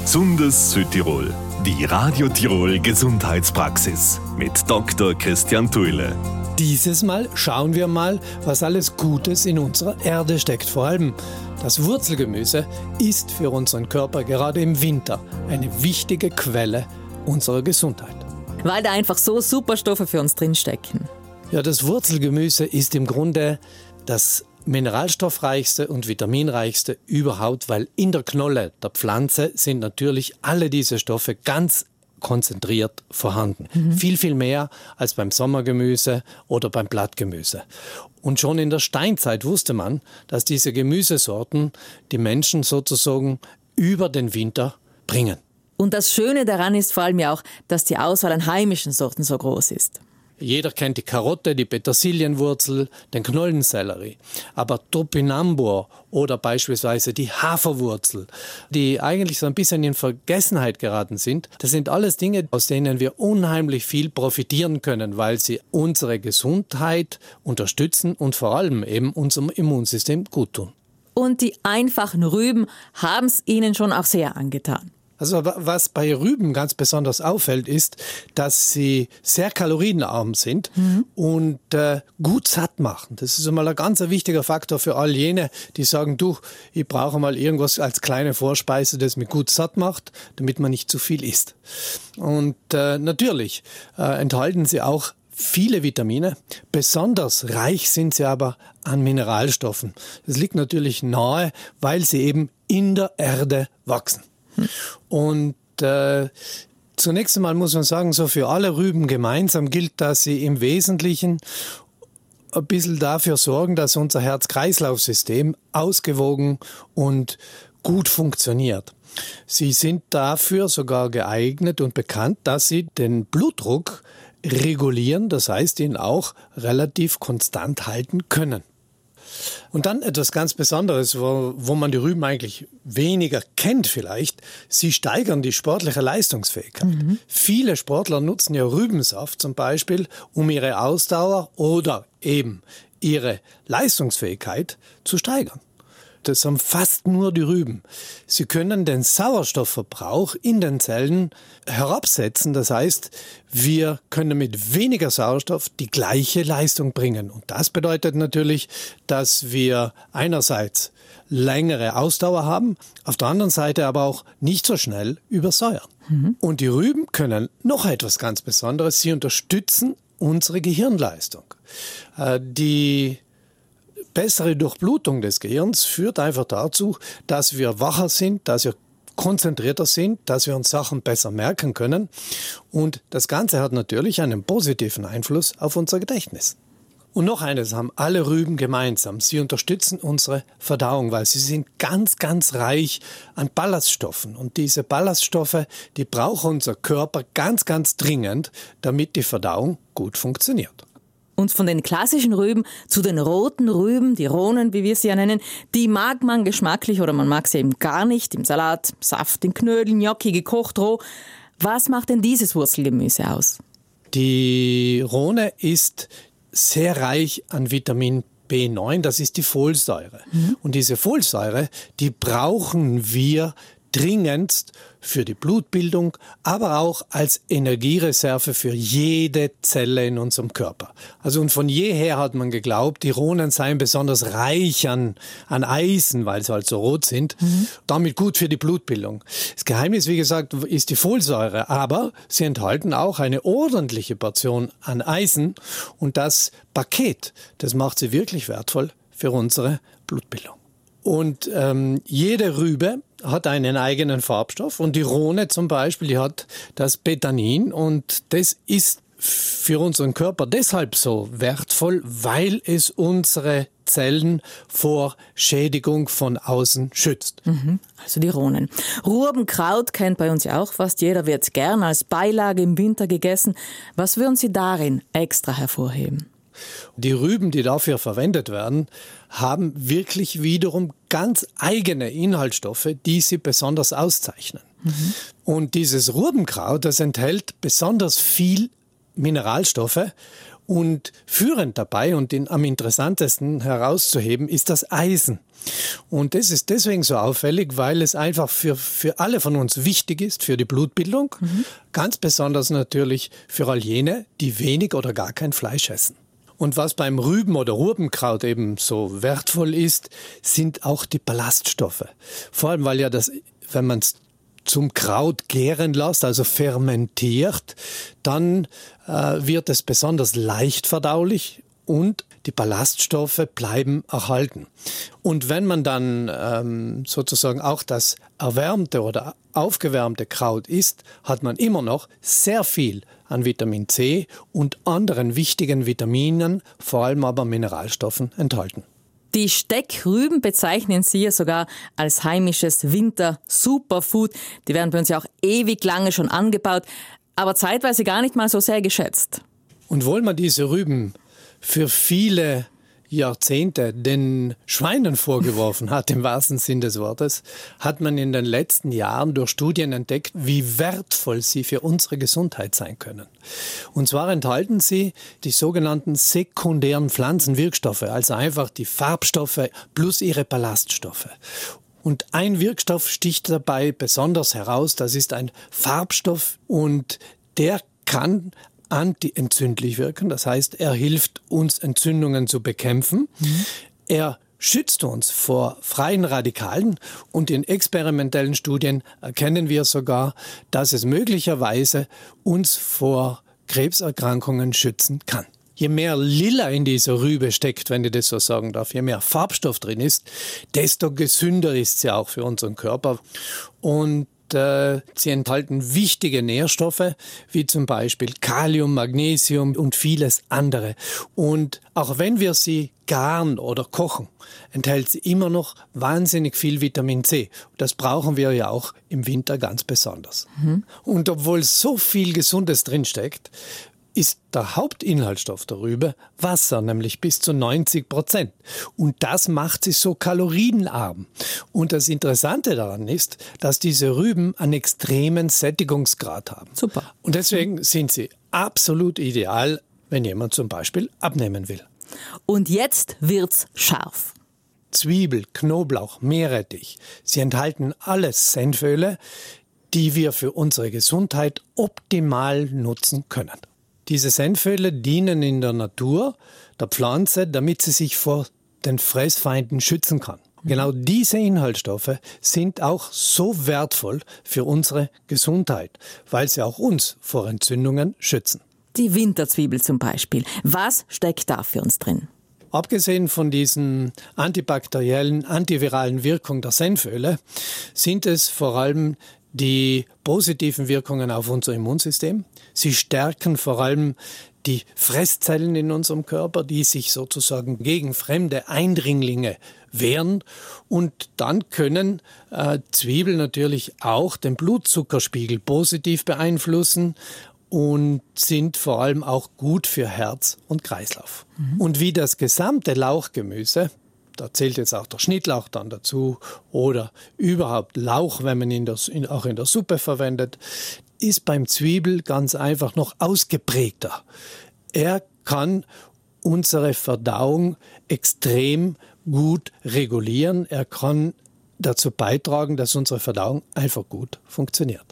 Gesundes Südtirol, die Radio Tirol Gesundheitspraxis mit Dr. Christian Thuile. Dieses Mal schauen wir mal, was alles Gutes in unserer Erde steckt. Vor allem das Wurzelgemüse ist für unseren Körper gerade im Winter eine wichtige Quelle unserer Gesundheit. Weil da einfach so Superstoffe für uns drinstecken. Ja, das Wurzelgemüse ist im Grunde das mineralstoffreichste und vitaminreichste überhaupt, weil in der Knolle der Pflanze sind natürlich alle diese Stoffe ganz konzentriert vorhanden. Viel, viel mehr als beim Sommergemüse oder beim Blattgemüse. Und schon in der Steinzeit wusste man, dass diese Gemüsesorten die Menschen sozusagen über den Winter bringen. Und das Schöne daran ist vor allem ja auch, dass die Auswahl an heimischen Sorten so groß ist. Jeder kennt die Karotte, die Petersilienwurzel, den Knollensellerie. Aber Topinambur oder beispielsweise die Haferwurzel, die eigentlich so ein bisschen in Vergessenheit geraten sind, das sind alles Dinge, aus denen wir unheimlich viel profitieren können, weil sie unsere Gesundheit unterstützen und vor allem eben unserem Immunsystem gut tun. Und die einfachen Rüben haben es ihnen schon auch sehr angetan. Also was bei Rüben ganz besonders auffällt, ist, dass sie sehr kalorienarm sind und gut satt machen. Das ist einmal ein ganz wichtiger Faktor für all jene, die sagen, du, ich brauche mal irgendwas als kleine Vorspeise, das mich gut satt macht, damit man nicht zu viel isst. Und natürlich enthalten sie auch viele Vitamine. Besonders reich sind sie aber an Mineralstoffen. Das liegt natürlich nahe, weil sie eben in der Erde wachsen. Und zunächst einmal muss man sagen, so für alle Rüben gemeinsam gilt, dass sie im Wesentlichen ein bisschen dafür sorgen, dass unser Herz-Kreislauf-System ausgewogen und gut funktioniert. Sie sind dafür sogar geeignet und bekannt, dass sie den Blutdruck regulieren, das heißt, ihn auch relativ konstant halten können. Und dann etwas ganz Besonderes, wo man die Rüben eigentlich weniger kennt vielleicht. Sie steigern die sportliche Leistungsfähigkeit. Viele Sportler nutzen ja Rübensaft zum Beispiel, um ihre Ausdauer oder eben ihre Leistungsfähigkeit zu steigern. Das haben fast nur die Rüben. Sie können den Sauerstoffverbrauch in den Zellen herabsetzen. Das heißt, wir können mit weniger Sauerstoff die gleiche Leistung bringen. Und das bedeutet natürlich, dass wir einerseits längere Ausdauer haben, auf der anderen Seite aber auch nicht so schnell übersäuern. Und die Rüben können noch etwas ganz Besonderes. Sie unterstützen unsere Gehirnleistung. Die bessere Durchblutung des Gehirns führt einfach dazu, dass wir wacher sind, dass wir konzentrierter sind, dass wir uns Sachen besser merken können. Und das Ganze hat natürlich einen positiven Einfluss auf unser Gedächtnis. Und noch eines haben alle Rüben gemeinsam. Sie unterstützen unsere Verdauung, weil sie sind ganz, ganz reich an Ballaststoffen. Und diese Ballaststoffe, die braucht unser Körper ganz, ganz dringend, damit die Verdauung gut funktioniert. Und von den klassischen Rüben zu den roten Rüben, die Rohnen, wie wir sie ja nennen, die mag man geschmacklich oder man mag sie eben gar nicht. Im Salat, Saft, in Knödeln, Gnocchi, gekocht, roh. Was macht denn dieses Wurzelgemüse aus? Die Rohne ist sehr reich an Vitamin B9, das ist die Folsäure. Und diese Folsäure, die brauchen wir dringendst für die Blutbildung, aber auch als Energiereserve für jede Zelle in unserem Körper. Also und von jeher hat man geglaubt, die Rohnen seien besonders reich an Eisen, weil sie halt so rot sind, damit gut für die Blutbildung. Das Geheimnis, wie gesagt, ist die Folsäure, aber sie enthalten auch eine ordentliche Portion an Eisen und das Paket, das macht sie wirklich wertvoll für unsere Blutbildung. Und jede Rübe hat einen eigenen Farbstoff und die Rohne zum Beispiel, die hat das Betanin und das ist für unseren Körper deshalb so wertvoll, weil es unsere Zellen vor Schädigung von außen schützt. Also die Rohnen. Rubenkraut kennt bei uns ja auch fast jeder, wird gern als Beilage im Winter gegessen. Was würden Sie darin extra hervorheben? Die Rüben, die dafür verwendet werden, haben wirklich wiederum ganz eigene Inhaltsstoffe, die sie besonders auszeichnen. Und dieses Rubenkraut, das enthält besonders viel Mineralstoffe Und führend dabei und am interessantesten herauszuheben ist das Eisen. Und das ist deswegen so auffällig, weil es einfach für alle von uns wichtig ist, für die Blutbildung. Ganz besonders natürlich für all jene, die wenig oder gar kein Fleisch essen. Und was beim Rüben- oder Rubenkraut eben so wertvoll ist, sind auch die Ballaststoffe. Vor allem, weil ja wenn man es zum Kraut gären lässt, also fermentiert, dann wird es besonders leicht verdaulich und die Ballaststoffe bleiben erhalten. Und wenn man dann sozusagen auch das erwärmte oder aufgewärmte Kraut isst, hat man immer noch sehr viel an Vitamin C und anderen wichtigen Vitaminen, vor allem aber Mineralstoffen, enthalten. Die Steckrüben bezeichnen Sie ja sogar als heimisches Winter-Superfood. Die werden bei uns ja auch ewig lange schon angebaut, aber zeitweise gar nicht mal so sehr geschätzt. Und obwohl man diese Rüben für viele Jahrzehnte den Schweinen vorgeworfen hat, im wahrsten Sinn des Wortes, hat man in den letzten Jahren durch Studien entdeckt, wie wertvoll sie für unsere Gesundheit sein können. Und zwar enthalten sie die sogenannten sekundären Pflanzenwirkstoffe, also einfach die Farbstoffe plus ihre Ballaststoffe. Und ein Wirkstoff sticht dabei besonders heraus, das ist ein Farbstoff und der kann antientzündlich wirken. Das heißt, er hilft uns, Entzündungen zu bekämpfen. Er schützt uns vor freien Radikalen und in experimentellen Studien erkennen wir sogar, dass es möglicherweise uns vor Krebserkrankungen schützen kann. Je mehr Lila in dieser Rübe steckt, wenn ich das so sagen darf, je mehr Farbstoff drin ist, desto gesünder ist sie auch für unseren Körper. Und sie enthalten wichtige Nährstoffe, wie zum Beispiel Kalium, Magnesium und vieles andere. Und auch wenn wir sie garen oder kochen, enthält sie immer noch wahnsinnig viel Vitamin C. Das brauchen wir ja auch im Winter ganz besonders. Und obwohl so viel Gesundes drinsteckt, ist der Hauptinhaltsstoff der Rübe Wasser, nämlich bis zu 90%. Und das macht sie so kalorienarm. Und das Interessante daran ist, dass diese Rüben einen extremen Sättigungsgrad haben. Super. Und deswegen sind sie absolut ideal, wenn jemand zum Beispiel abnehmen will. Und jetzt wird's scharf. Zwiebel, Knoblauch, Meerrettich. Sie enthalten alles Senföle, die wir für unsere Gesundheit optimal nutzen können. Diese Senföle dienen in der Natur der Pflanze, damit sie sich vor den Fressfeinden schützen kann. Genau diese Inhaltsstoffe sind auch so wertvoll für unsere Gesundheit, weil sie auch uns vor Entzündungen schützen. Die Winterzwiebel zum Beispiel. Was steckt da für uns drin? Abgesehen von diesen antibakteriellen, antiviralen Wirkungen der Senföle sind es vor allem die positiven Wirkungen auf unser Immunsystem. Sie stärken vor allem die Fresszellen in unserem Körper, die sich sozusagen gegen fremde Eindringlinge wehren. Und dann können Zwiebeln natürlich auch den Blutzuckerspiegel positiv beeinflussen und sind vor allem auch gut für Herz und Kreislauf. Und wie das gesamte Lauchgemüse, da zählt jetzt auch der Schnittlauch dann dazu oder überhaupt Lauch, wenn man ihn auch in der Suppe verwendet, ist beim Zwiebel ganz einfach noch ausgeprägter. Er kann unsere Verdauung extrem gut regulieren. Er kann dazu beitragen, dass unsere Verdauung einfach gut funktioniert.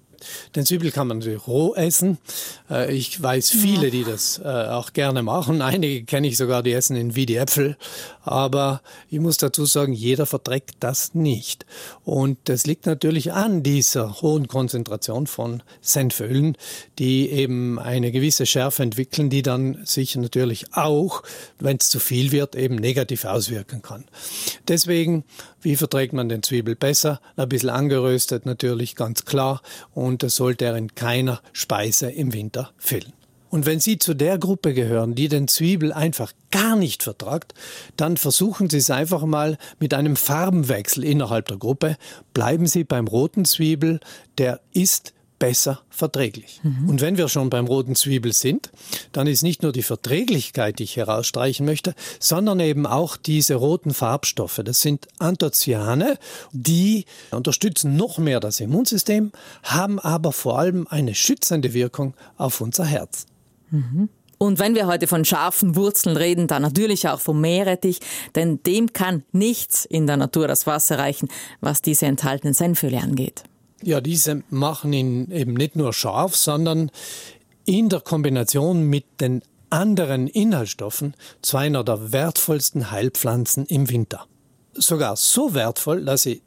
Den Zwiebel kann man natürlich roh essen. Ich weiß viele, die das auch gerne machen. Einige kenne ich sogar, die essen ihn wie die Äpfel. Aber ich muss dazu sagen, jeder verträgt das nicht. Und das liegt natürlich an dieser hohen Konzentration von Senfölen, die eben eine gewisse Schärfe entwickeln, die dann sich natürlich auch, wenn es zu viel wird, eben negativ auswirken kann. Deswegen, wie verträgt man den Zwiebel besser? Ein bisschen angeröstet natürlich, ganz klar. Und das sollte er in keiner Speise im Winter fehlen. Und wenn Sie zu der Gruppe gehören, die den Zwiebel einfach gar nicht vertragt, dann versuchen Sie es einfach mal mit einem Farbenwechsel innerhalb der Gruppe. Bleiben Sie beim roten Zwiebel, der ist besser verträglich. Und wenn wir schon beim roten Zwiebel sind, dann ist nicht nur die Verträglichkeit, die ich herausstreichen möchte, sondern eben auch diese roten Farbstoffe. Das sind Anthocyane, die unterstützen noch mehr das Immunsystem, haben aber vor allem eine schützende Wirkung auf unser Herz. Und wenn wir heute von scharfen Wurzeln reden, dann natürlich auch vom Meerrettich, denn dem kann nichts in der Natur das Wasser reichen, was diese enthaltenen Senföle angeht. Ja, diese machen ihn eben nicht nur scharf, sondern in der Kombination mit den anderen Inhaltsstoffen zu einer der wertvollsten Heilpflanzen im Winter. Sogar so wertvoll, dass sie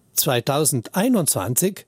2021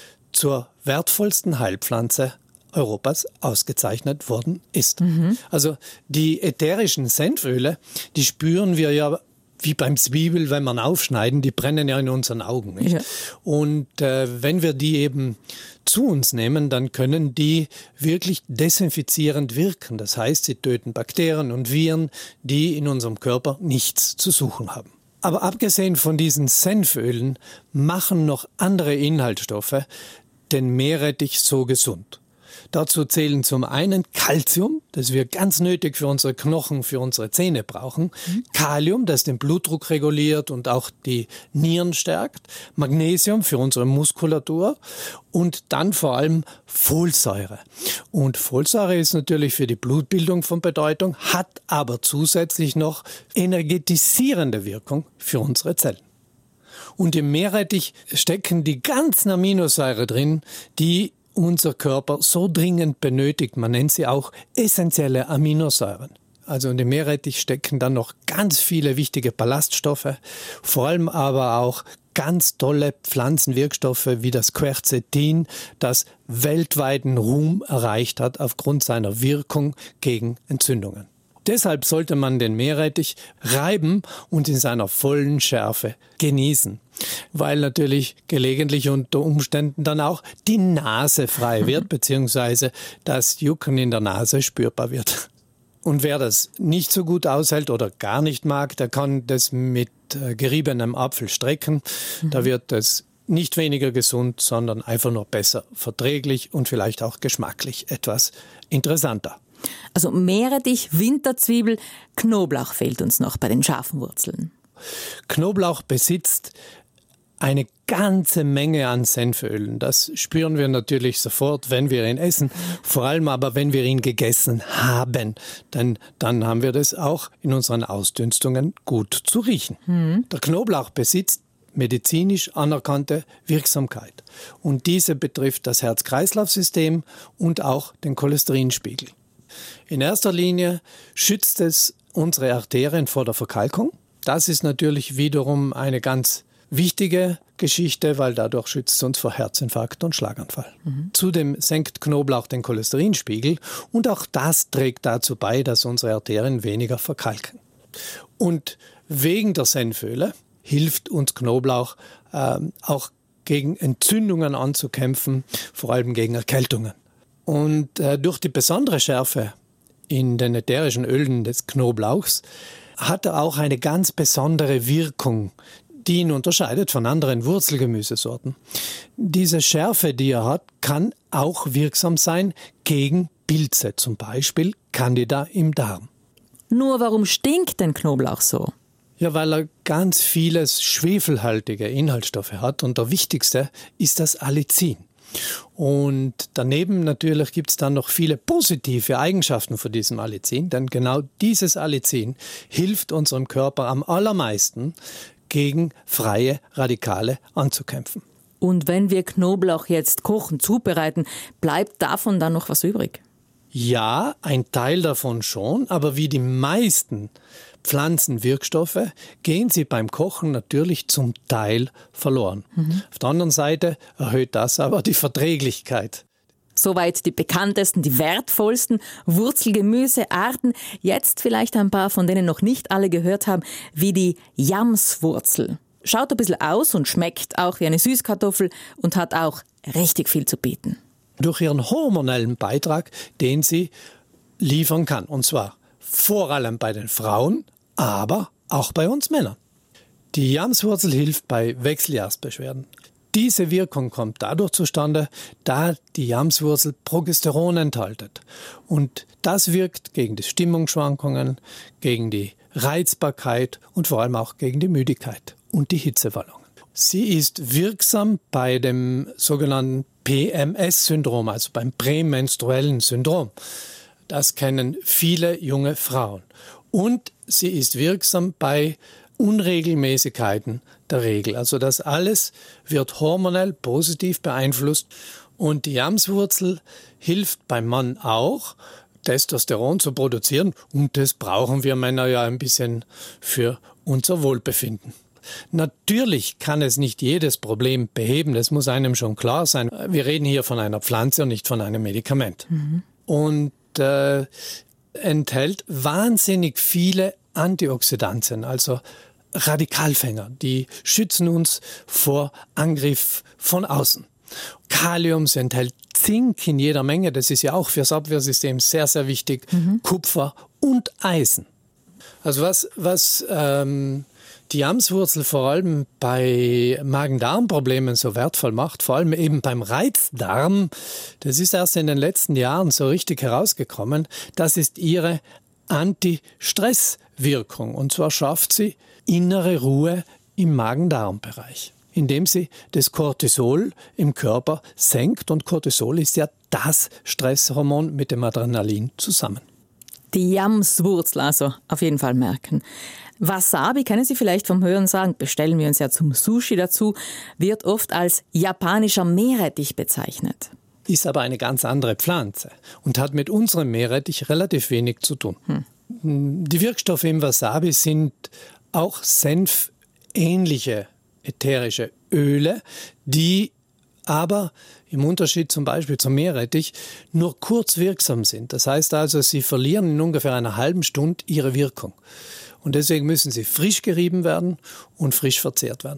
zur wertvollsten Heilpflanze Europas ausgezeichnet worden ist. Also die ätherischen Senföle, die spüren wir ja wie beim Zwiebel, wenn man aufschneiden, die brennen ja in unseren Augen. Nicht? Ja. Und wenn wir die eben zu uns nehmen, dann können die wirklich desinfizierend wirken. Das heißt, sie töten Bakterien und Viren, die in unserem Körper nichts zu suchen haben. Aber abgesehen von diesen Senfölen machen noch andere Inhaltsstoffe den Meerrettich so gesund. Dazu zählen zum einen Calcium, das wir ganz nötig für unsere Knochen, für unsere Zähne brauchen. Kalium, das den Blutdruck reguliert und auch die Nieren stärkt. Magnesium für unsere Muskulatur. Und dann vor allem Folsäure. Und Folsäure ist natürlich für die Blutbildung von Bedeutung, hat aber zusätzlich noch energetisierende Wirkung für unsere Zellen. Und im Meerrettich stecken die ganzen Aminosäure drin, die unser Körper so dringend benötigt. Man nennt sie auch essentielle Aminosäuren. Also in dem Meerrettich stecken dann noch ganz viele wichtige Ballaststoffe, vor allem aber auch ganz tolle Pflanzenwirkstoffe wie das Quercetin, das weltweiten Ruhm erreicht hat aufgrund seiner Wirkung gegen Entzündungen. Deshalb sollte man den Meerrettich reiben und in seiner vollen Schärfe genießen, weil natürlich gelegentlich unter Umständen dann auch die Nase frei wird, beziehungsweise das Jucken in der Nase spürbar wird. Und wer das nicht so gut aushält oder gar nicht mag, der kann das mit geriebenem Apfel strecken. Da wird es nicht weniger gesund, sondern einfach nur besser verträglich und vielleicht auch geschmacklich etwas interessanter. Also Meerrettich, Winterzwiebel, Knoblauch fehlt uns noch bei den scharfen Wurzeln. Knoblauch besitzt eine ganze Menge an Senfölen. Das spüren wir natürlich sofort, wenn wir ihn essen, vor allem aber, wenn wir ihn gegessen haben. Denn dann haben wir das auch in unseren Ausdünstungen gut zu riechen. Der Knoblauch besitzt medizinisch anerkannte Wirksamkeit. Und diese betrifft das Herz-Kreislauf-System und auch den Cholesterinspiegel. In erster Linie schützt es unsere Arterien vor der Verkalkung. Das ist natürlich wiederum eine ganz wichtige Geschichte, weil dadurch schützt es uns vor Herzinfarkt und Schlaganfall. Zudem senkt Knoblauch den Cholesterinspiegel und auch das trägt dazu bei, dass unsere Arterien weniger verkalken. Und wegen der Senföle hilft uns Knoblauch auch gegen Entzündungen anzukämpfen, vor allem gegen Erkältungen. Und durch die besondere Schärfe in den ätherischen Ölen des Knoblauchs hat er auch eine ganz besondere Wirkung, die ihn unterscheidet von anderen Wurzelgemüsesorten. Diese Schärfe, die er hat, kann auch wirksam sein gegen Pilze, zum Beispiel Candida im Darm. Nur warum stinkt denn Knoblauch so? Ja, weil er ganz vieles schwefelhaltige Inhaltsstoffe hat und der wichtigste ist das Allicin. Und daneben natürlich gibt es dann noch viele positive Eigenschaften von diesem Allicin, denn genau dieses Allicin hilft unserem Körper am allermeisten gegen freie Radikale anzukämpfen. Und wenn wir Knoblauch jetzt kochen, zubereiten, bleibt davon dann noch was übrig? Ja, ein Teil davon schon, aber wie die meisten Pflanzenwirkstoffe gehen sie beim Kochen natürlich zum Teil verloren. Auf der anderen Seite erhöht das aber die Verträglichkeit. Soweit die bekanntesten, die wertvollsten Wurzelgemüsearten. Jetzt vielleicht ein paar, von denen noch nicht alle gehört haben, wie die Jamswurzel. Schaut ein bisschen aus und schmeckt auch wie eine Süßkartoffel und hat auch richtig viel zu bieten. Durch ihren hormonellen Beitrag, den sie liefern kann. Und zwar vor allem bei den Frauen, aber auch bei uns Männern. Die Jamswurzel hilft bei Wechseljahrsbeschwerden. Diese Wirkung kommt dadurch zustande, da die Jamswurzel Progesteron enthält. Und das wirkt gegen die Stimmungsschwankungen, gegen die Reizbarkeit und vor allem auch gegen die Müdigkeit und die Hitzewallungen. Sie ist wirksam bei dem sogenannten PMS-Syndrom, also beim prämenstruellen Syndrom. Das kennen viele junge Frauen. Und sie ist wirksam bei Unregelmäßigkeiten der Regel. Also das alles wird hormonell positiv beeinflusst. Und die Jamswurzel hilft beim Mann auch, Testosteron zu produzieren. Und das brauchen wir Männer ja ein bisschen für unser Wohlbefinden. Natürlich kann es nicht jedes Problem beheben, das muss einem schon klar sein. Wir reden hier von einer Pflanze und nicht von einem Medikament. Und enthält wahnsinnig viele Antioxidantien, also Radikalfänger, die schützen uns vor Angriff von außen. Kalium, sie enthält Zink in jeder Menge, das ist ja auch fürs Abwehrsystem sehr, sehr wichtig, Kupfer und Eisen. Also was die Jamswurzel vor allem bei Magen-Darm-Problemen so wertvoll macht, vor allem eben beim Reizdarm, das ist erst in den letzten Jahren so richtig herausgekommen, das ist ihre Anti-Stress-Wirkung. Und zwar schafft sie innere Ruhe im Magen-Darm-Bereich, indem sie das Cortisol im Körper senkt. Und Cortisol ist ja das Stresshormon mit dem Adrenalin zusammen. Die Jamswurzel also auf jeden Fall merken. Wasabi, können Sie vielleicht vom Hören sagen, bestellen wir uns ja zum Sushi dazu, wird oft als japanischer Meerrettich bezeichnet. Ist aber eine ganz andere Pflanze und hat mit unserem Meerrettich relativ wenig zu tun. Die Wirkstoffe im Wasabi sind auch senfähnliche ätherische Öle, die aber im Unterschied zum Beispiel zum Meerrettich nur kurz wirksam sind. Das heißt also, sie verlieren in ungefähr einer halben Stunde ihre Wirkung. Und deswegen müssen sie frisch gerieben werden und frisch verzehrt werden.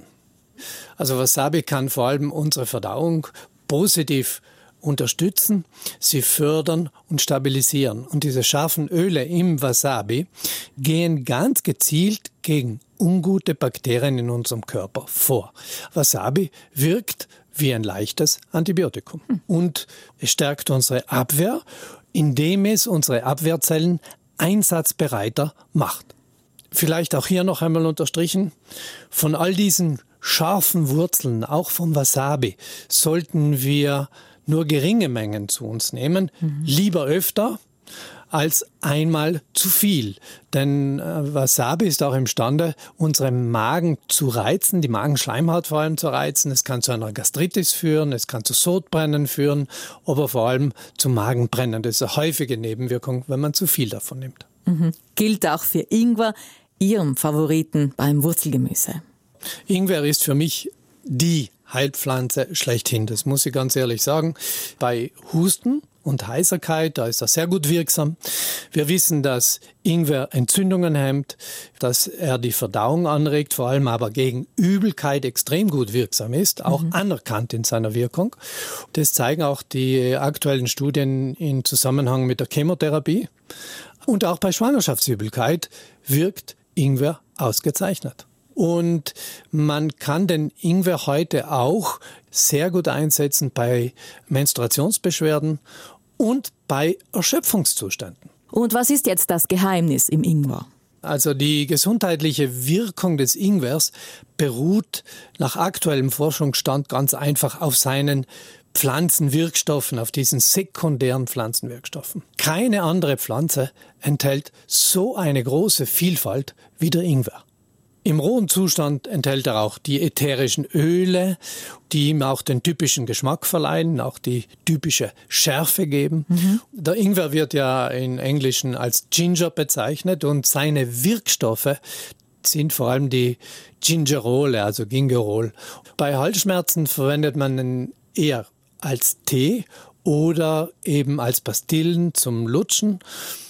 Also Wasabi kann vor allem unsere Verdauung positiv unterstützen, sie fördern und stabilisieren. Und diese scharfen Öle im Wasabi gehen ganz gezielt gegen ungute Bakterien in unserem Körper vor. Wasabi wirkt wie ein leichtes Antibiotikum. Und es stärkt unsere Abwehr, indem es unsere Abwehrzellen einsatzbereiter macht. Vielleicht auch hier noch einmal unterstrichen, von all diesen scharfen Wurzeln, auch vom Wasabi, sollten wir nur geringe Mengen zu uns nehmen, lieber öfter als einmal zu viel. Denn Wasabi ist auch imstande, unseren Magen zu reizen, die Magenschleimhaut vor allem zu reizen. Es kann zu einer Gastritis führen, es kann zu Sodbrennen führen, aber vor allem zu Magenbrennen. Das ist eine häufige Nebenwirkung, wenn man zu viel davon nimmt. Gilt auch für Ingwer, Ihrem Favoriten beim Wurzelgemüse. Ingwer ist für mich die Heilpflanze schlechthin, das muss ich ganz ehrlich sagen. Bei Husten und Heiserkeit, da ist er sehr gut wirksam. Wir wissen, dass Ingwer Entzündungen hemmt, dass er die Verdauung anregt, vor allem aber gegen Übelkeit extrem gut wirksam ist, auch anerkannt in seiner Wirkung. Das zeigen auch die aktuellen Studien im Zusammenhang mit der Chemotherapie. Und auch bei Schwangerschaftsübelkeit wirkt Ingwer ausgezeichnet. Und man kann den Ingwer heute auch sehr gut einsetzen bei Menstruationsbeschwerden und bei Erschöpfungszuständen. Und was ist jetzt das Geheimnis im Ingwer? Also die gesundheitliche Wirkung des Ingwers beruht nach aktuellem Forschungsstand ganz einfach auf seinen Pflanzenwirkstoffen, auf diesen sekundären Pflanzenwirkstoffen. Keine andere Pflanze enthält so eine große Vielfalt wie der Ingwer. Im rohen Zustand enthält er auch die ätherischen Öle, die ihm auch den typischen Geschmack verleihen, auch die typische Schärfe geben. Der Ingwer wird ja im Englischen als Ginger bezeichnet und seine Wirkstoffe sind vor allem die Gingerole, also Gingerol. Bei Halsschmerzen verwendet man ihn eher als Tee oder eben als Pastillen zum Lutschen.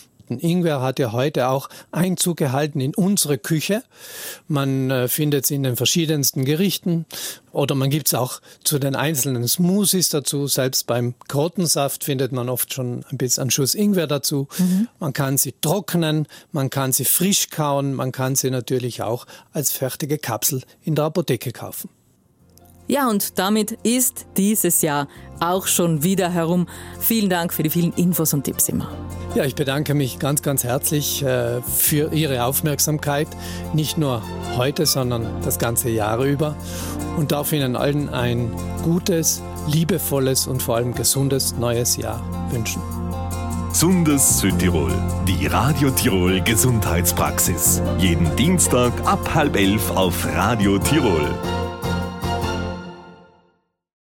Ingwer hat ja heute auch Einzug gehalten in unsere Küche. Man findet es in den verschiedensten Gerichten oder man gibt es auch zu den einzelnen Smoothies dazu. Selbst beim Karottensaft findet man oft schon ein bisschen einen Schuss Ingwer dazu. Man kann sie trocknen, man kann sie frisch kauen, man kann sie natürlich auch als fertige Kapsel in der Apotheke kaufen. Ja, und damit ist dieses Jahr auch schon wieder herum. Vielen Dank für die vielen Infos und Tipps immer. Ja, ich bedanke mich ganz, ganz herzlich für Ihre Aufmerksamkeit. Nicht nur heute, sondern das ganze Jahr über. Und darf Ihnen allen ein gutes, liebevolles und vor allem gesundes neues Jahr wünschen. Gesundes Südtirol. Die Radio Tirol Gesundheitspraxis. Jeden Dienstag ab 10:30 auf Radio Tirol.